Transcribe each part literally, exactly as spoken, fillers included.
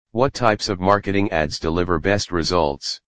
What types of marketing ads deliver best results?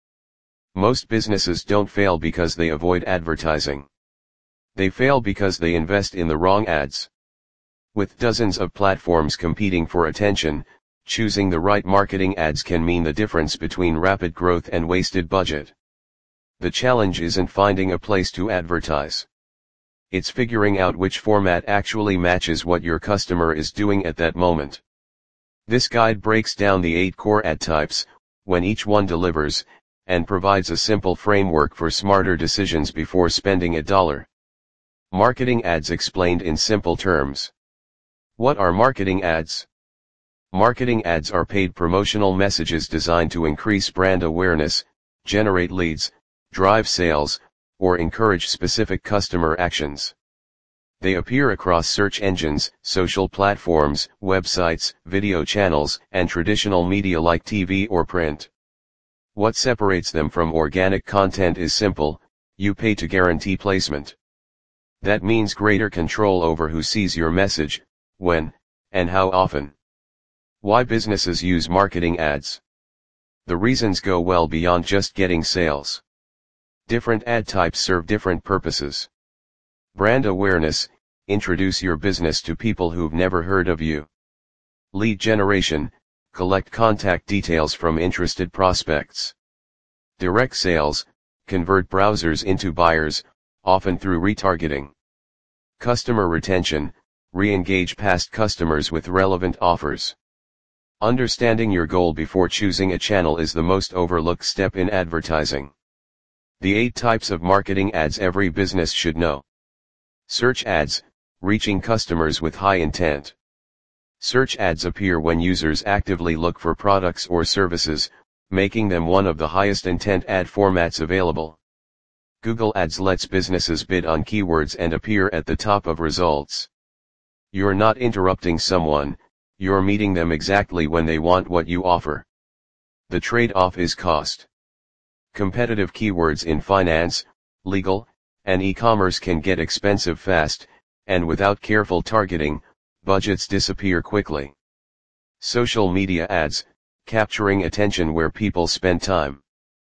Most businesses don't fail because they avoid advertising. They fail because they invest in the wrong ads. With dozens of platforms competing for attention, choosing the right marketing ads can mean the difference between rapid growth and wasted budget. The challenge isn't finding a place to advertise. It's figuring out which format actually matches what your customer is doing at that moment. This guide breaks down the eight core ad types, when each one delivers, and provides a simple framework for smarter decisions before spending a dollar. Marketing ads explained in simple terms. What are marketing ads? Marketing ads are paid promotional messages designed to increase brand awareness, generate leads, drive sales, or encourage specific customer actions. They appear across search engines, social platforms, websites, video channels, and traditional media like T V or print. What separates them from organic content is simple: you pay to guarantee placement. That means greater control over who sees your message, when, and how often. Why businesses use marketing ads? The reasons go well beyond just getting sales. Different ad types serve different purposes. Brand awareness: introduce your business to people who've never heard of you. Lead generation: collect contact details from interested prospects. Direct sales: convert browsers into buyers, often through retargeting. Customer retention: re-engage past customers with relevant offers. Understanding your goal before choosing a channel is the most overlooked step in advertising. The eight types of marketing ads every business should know. Search ads: reaching customers with high intent. Search ads appear when users actively look for products or services, making them one of the highest intent ad formats available. Google Ads lets businesses bid on keywords and appear at the top of results. You're not interrupting someone, you're meeting them exactly when they want what you offer. The trade-off is cost. Competitive keywords in finance, legal, and e-commerce can get expensive fast, and without careful targeting, budgets disappear quickly. Social media ads: capturing attention where people spend time.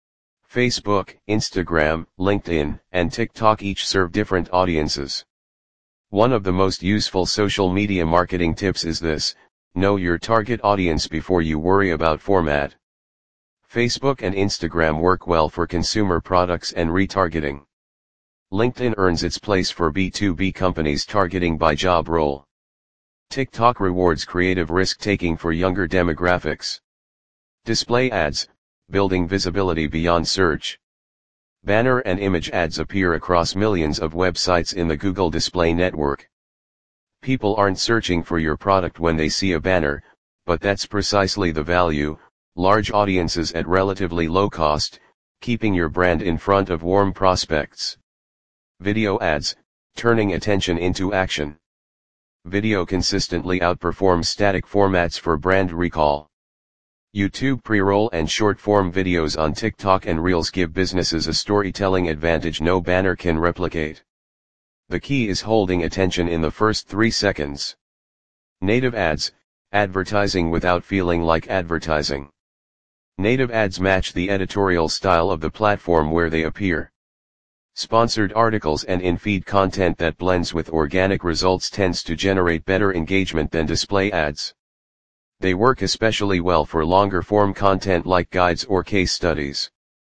Facebook, Instagram, LinkedIn, and TikTok each serve different audiences. One of the most useful social media marketing tips is this: know your target audience before you worry about format. Facebook and Instagram work well for consumer products and retargeting. LinkedIn earns its place for B two B companies targeting by job role. TikTok rewards creative risk-taking for younger demographics. Display ads: building visibility beyond search. Banner and image ads appear across millions of websites in the Google Display Network. People aren't searching for your product when they see a banner, but that's precisely the value: large audiences at relatively low cost, keeping your brand in front of warm prospects. Video ads: turning attention into action. Video consistently outperforms static formats for brand recall. YouTube pre-roll and short-form videos on TikTok and Reels give businesses a storytelling advantage no banner can replicate. The key is holding attention in the first three seconds. Native ads: advertising without feeling like advertising. Native ads match the editorial style of the platform where they appear. Sponsored articles and in-feed content that blends with organic results tends to generate better engagement than display ads. They work especially well for longer-form content like guides or case studies.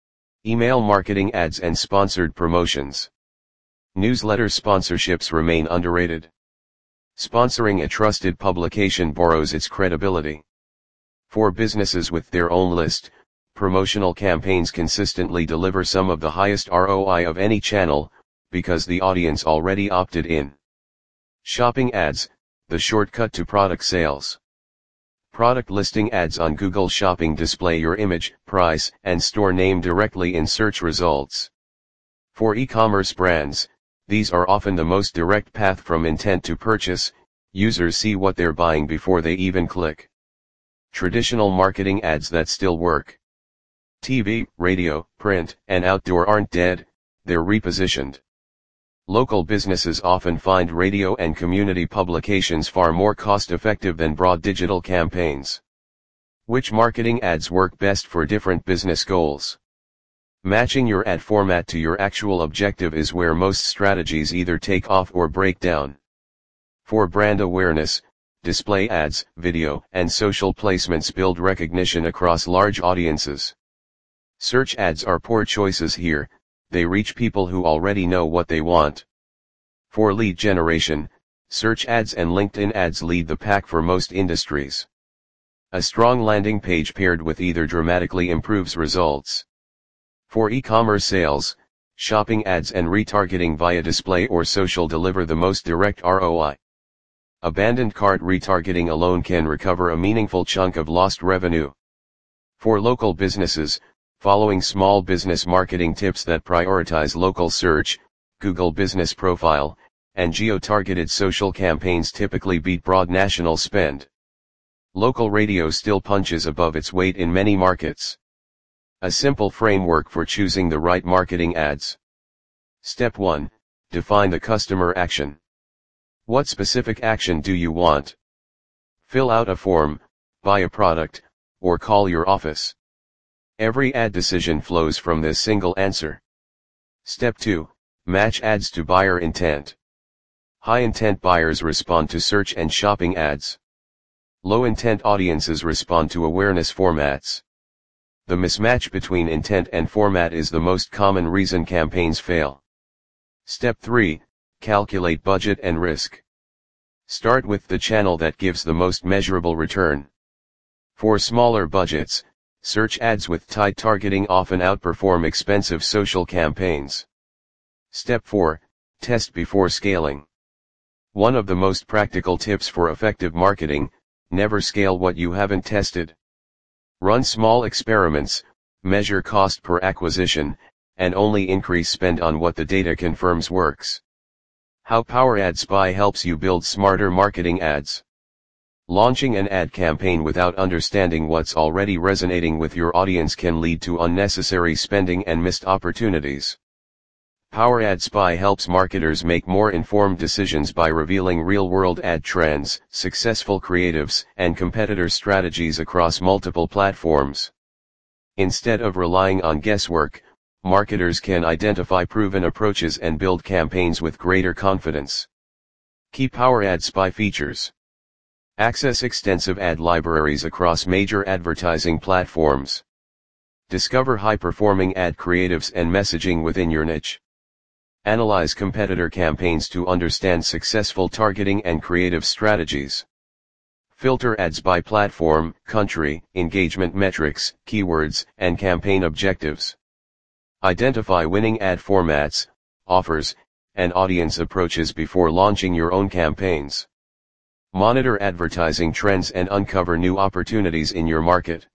Email marketing ads and sponsored promotions. Newsletter sponsorships remain underrated. Sponsoring a trusted publication borrows its credibility. For businesses with their own list, promotional campaigns consistently deliver some of the highest R O I of any channel, because the audience already opted in. Shopping ads: the shortcut to product sales. Product listing ads on Google Shopping display your image, price, and store name directly in search results. For e-commerce brands, these are often the most direct path from intent to purchase. Users see what they're buying before they even click. Traditional marketing ads that still work. T V, radio, print, and outdoor aren't dead, they're repositioned. Local businesses often find radio and community publications far more cost-effective than broad digital campaigns. Which marketing ads work best for different business goals? Matching your ad format to your actual objective is where most strategies either take off or break down. For brand awareness, display ads, video, and social placements build recognition across large audiences. Search ads are poor choices here, they reach people who already know what they want. For lead generation, search ads and LinkedIn ads lead the pack for most industries. A strong landing page paired with either dramatically improves results. For e-commerce sales, shopping ads and retargeting via display or social deliver the most direct R O I. Abandoned cart retargeting alone can recover a meaningful chunk of lost revenue. For local businesses, following small business marketing tips that prioritize local search, Google Business Profile, and geo-targeted social campaigns typically beat broad national spend. Local radio still punches above its weight in many markets. A simple framework for choosing the right marketing ads. Step one. Define the customer action. What specific action do you want? Fill out a form, buy a product, or call your office. Every ad decision flows from this single answer. Step two. Match ads to buyer intent. High-intent buyers respond to search and shopping ads. Low-intent audiences respond to awareness formats. The mismatch between intent and format is the most common reason campaigns fail. Step three. Calculate budget and risk. Start with the channel that gives the most measurable return. For smaller budgets, search ads with tight targeting often outperform expensive social campaigns. Step four. Test before scaling. One of the most practical tips for effective marketing: never scale what you haven't tested. Run small experiments, measure cost per acquisition, and only increase spend on what the data confirms works. How Power Ad Spy helps you build smarter marketing ads. Launching an ad campaign without understanding what's already resonating with your audience can lead to unnecessary spending and missed opportunities. Power Ad Spy helps marketers make more informed decisions by revealing real-world ad trends, successful creatives, and competitor strategies across multiple platforms. Instead of relying on guesswork, marketers can identify proven approaches and build campaigns with greater confidence. Key Power Ad Spy features. Access extensive ad libraries across major advertising platforms. Discover high-performing ad creatives and messaging within your niche. Analyze competitor campaigns to understand successful targeting and creative strategies. Filter ads by platform, country, engagement metrics, keywords, and campaign objectives. Identify winning ad formats, offers, and audience approaches before launching your own campaigns. Monitor advertising trends and uncover new opportunities in your market.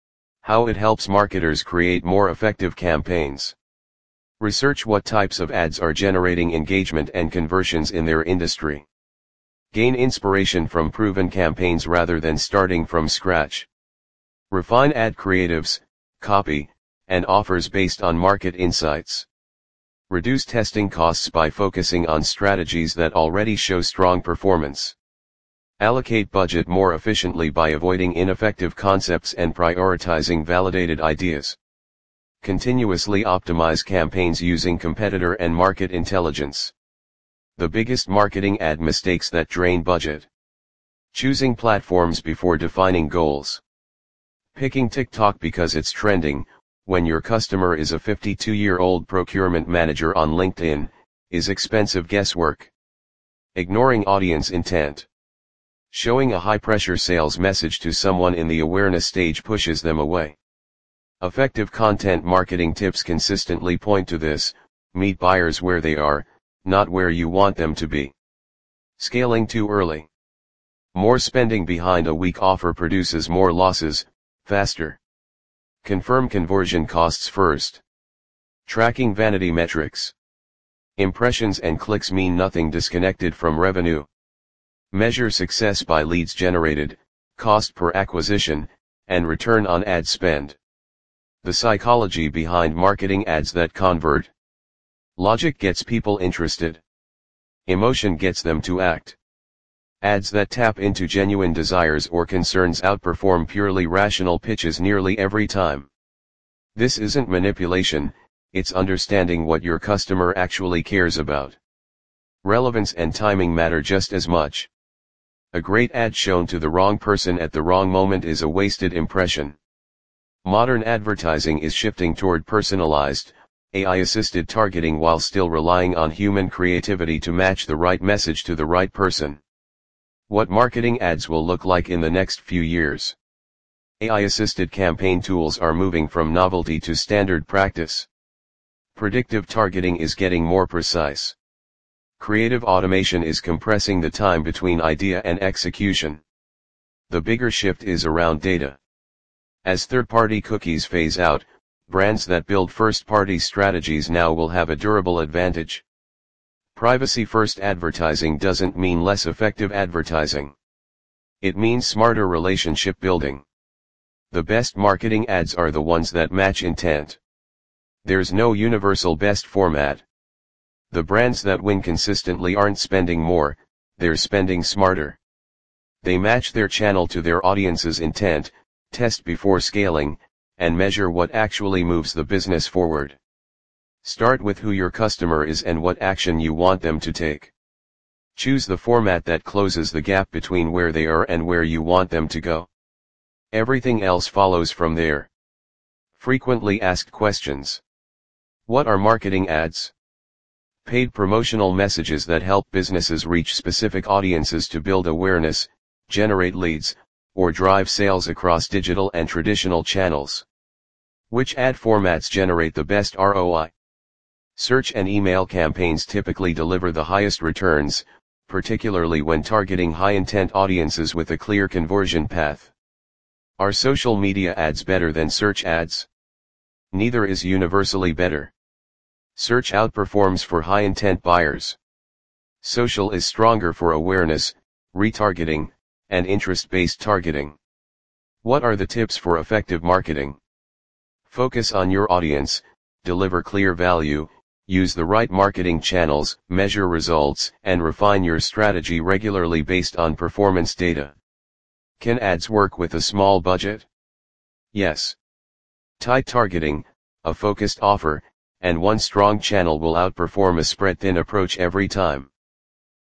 How it helps marketers create more effective campaigns. Research what types of ads are generating engagement and conversions in their industry. Gain inspiration from proven campaigns rather than starting from scratch. Refine ad creatives, copy, and offers based on market insights. Reduce testing costs by focusing on strategies that already show strong performance. Allocate budget more efficiently by avoiding ineffective concepts and prioritizing validated ideas. Continuously optimize campaigns using competitor and market intelligence. The biggest marketing ad mistakes that drain budget. Choosing platforms before defining goals. Picking TikTok because it's trending, when your customer is a fifty-two-year-old procurement manager on LinkedIn, is expensive guesswork. Ignoring audience intent. Showing a high-pressure sales message to someone in the awareness stage pushes them away. Effective content marketing tips consistently point to this: meet buyers where they are, not where you want them to be. Scaling too early. More spending behind a weak offer produces more losses, faster. Confirm conversion costs first. Tracking vanity metrics. Impressions and clicks mean nothing disconnected from revenue. Measure success by leads generated, cost per acquisition, and return on ad spend. The psychology behind marketing ads that convert. Logic gets people interested. Emotion gets them to act. Ads that tap into genuine desires or concerns outperform purely rational pitches nearly every time. This isn't manipulation, it's understanding what your customer actually cares about. Relevance and timing matter just as much. A great ad shown to the wrong person at the wrong moment is a wasted impression. Modern advertising is shifting toward personalized, A I-assisted targeting while still relying on human creativity to match the right message to the right person. What marketing ads will look like in the next few years? A I-assisted campaign tools are moving from novelty to standard practice. Predictive targeting is getting more precise. Creative automation is compressing the time between idea and execution. The bigger shift is around data. As third-party cookies phase out, brands that build first-party strategies now will have a durable advantage. Privacy-first advertising doesn't mean less effective advertising. It means smarter relationship building. The best marketing ads are the ones that match intent. There's no universal best format. The brands that win consistently aren't spending more, they're spending smarter. They match their channel to their audience's intent, test before scaling, and measure what actually moves the business forward. Start with who your customer is and what action you want them to take. Choose the format that closes the gap between where they are and where you want them to go. Everything else follows from there. Frequently asked questions. What are marketing ads? Paid promotional messages that help businesses reach specific audiences to build awareness, generate leads, or drive sales across digital and traditional channels. Which ad formats generate the best R O I? Search and email campaigns typically deliver the highest returns, particularly when targeting high-intent audiences with a clear conversion path. Are social media ads better than search ads? Neither is universally better. Search outperforms for high-intent buyers. Social is stronger for awareness, retargeting, and interest-based targeting. What are the tips for effective marketing? Focus on your audience, deliver clear value, use the right marketing channels, measure results, and refine your strategy regularly based on performance data. Can ads work with a small budget? Yes. Tight targeting, a focused offer, and one strong channel will outperform a spread-thin approach every time.